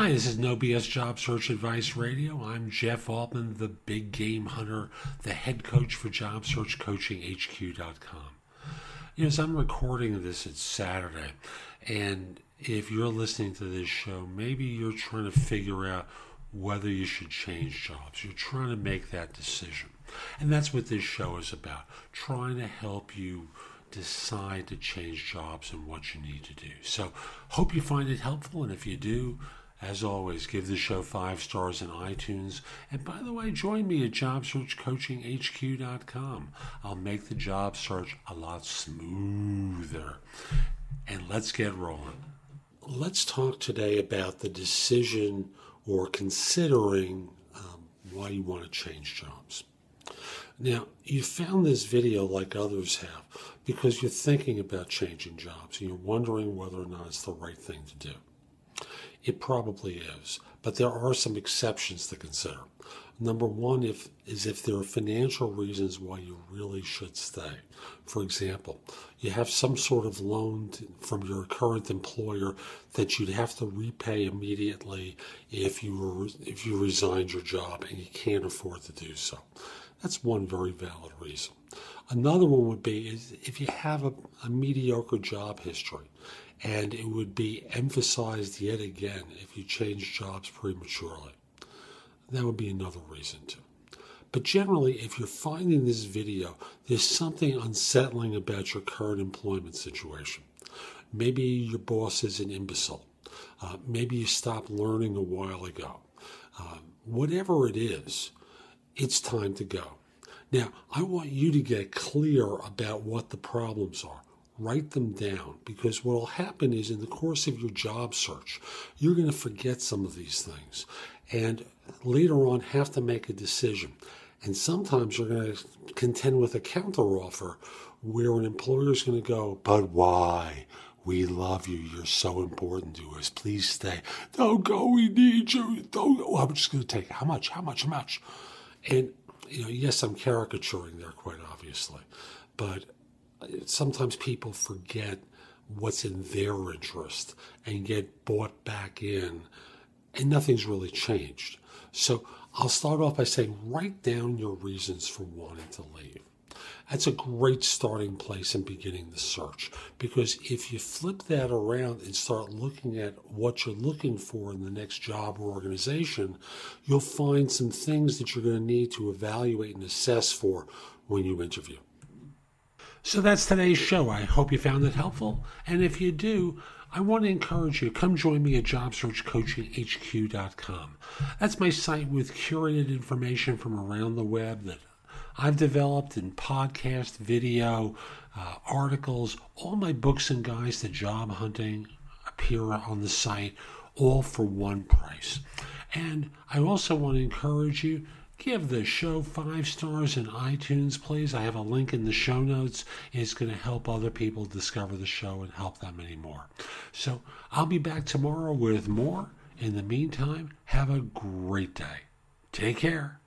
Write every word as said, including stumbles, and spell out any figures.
Hi, this is No B S Job Search Advice Radio. I'm Jeff Altman, the big game hunter, the head coach for job search coaching H Q dot com. You know, as I'm recording this, it's Saturday, and if you're listening to this show, maybe you're trying to figure out whether you should change jobs. You're trying to make that decision. And that's what this show is about, trying to help you decide to change jobs and what you need to do. So, hope you find it helpful, and if you do, as always, give the show five stars in iTunes. And by the way, join me at job search coaching H Q dot com. I'll make the job search a lot smoother. And let's get rolling. Let's talk today about the decision or considering um, why you want to change jobs. Now, you found this video like others have because you're thinking about changing jobs and you're wondering whether or not it's the right thing to do. It probably is, but there are some exceptions to consider. Number one if, is if there are financial reasons why you really should stay. For example, you have some sort of loan to, from your current employer that you'd have to repay immediately if you were if you resigned your job and you can't afford to do so. That's one very valid reason. Another one would be is if you have a, a mediocre job history, and it would be emphasized yet again if you change jobs prematurely. That would be another reason too. But generally, if you're finding this video, there's something unsettling about your current employment situation. Maybe your boss is an imbecile. Uh, maybe you stopped learning a while ago. Uh, whatever it is, it's time to go. Now, I want you to get clear about what the problems are. Write them down, because what will happen is in the course of your job search, you're going to forget some of these things and later on have to make a decision. And sometimes you're going to contend with a counteroffer where an employer is going to go, but why? We love you. You're so important to us. Please stay. Don't go. We need you. Don't go. I'm just going to take how much, how much, how much. And, you know, yes, I'm caricaturing there quite obviously, but sometimes people forget what's in their interest and get bought back in, and nothing's really changed. So I'll start off by saying, write down your reasons for wanting to leave. That's a great starting place in beginning the search, because if you flip that around and start looking at what you're looking for in the next job or organization, you'll find some things that you're going to need to evaluate and assess for when you interview. So that's today's show. I hope you found it helpful. And if you do, I want to encourage you, come join me at job search coaching H Q dot com. That's my site with curated information from around the web that I've developed in podcast, video, uh, articles. All my books and guides to job hunting appear on the site, all for one price. And I also want to encourage you, give the show five stars in iTunes, please. I have a link in the show notes. It's going to help other people discover the show and help them anymore. So I'll be back tomorrow with more. In the meantime, have a great day. Take care.